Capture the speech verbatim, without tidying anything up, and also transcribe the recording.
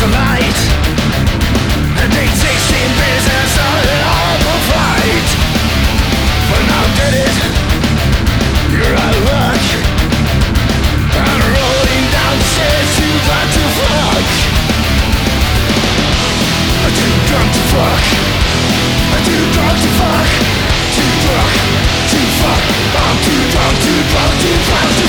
the light, and they sixteen business on an awful fight. But now did it, you're out of luck. I'm rolling down the stairs, too bad to fuck. I'm too drunk to fuck. I'm too drunk to fuck. Too drunk to fuck. I'm too drunk, too drunk, too drunk.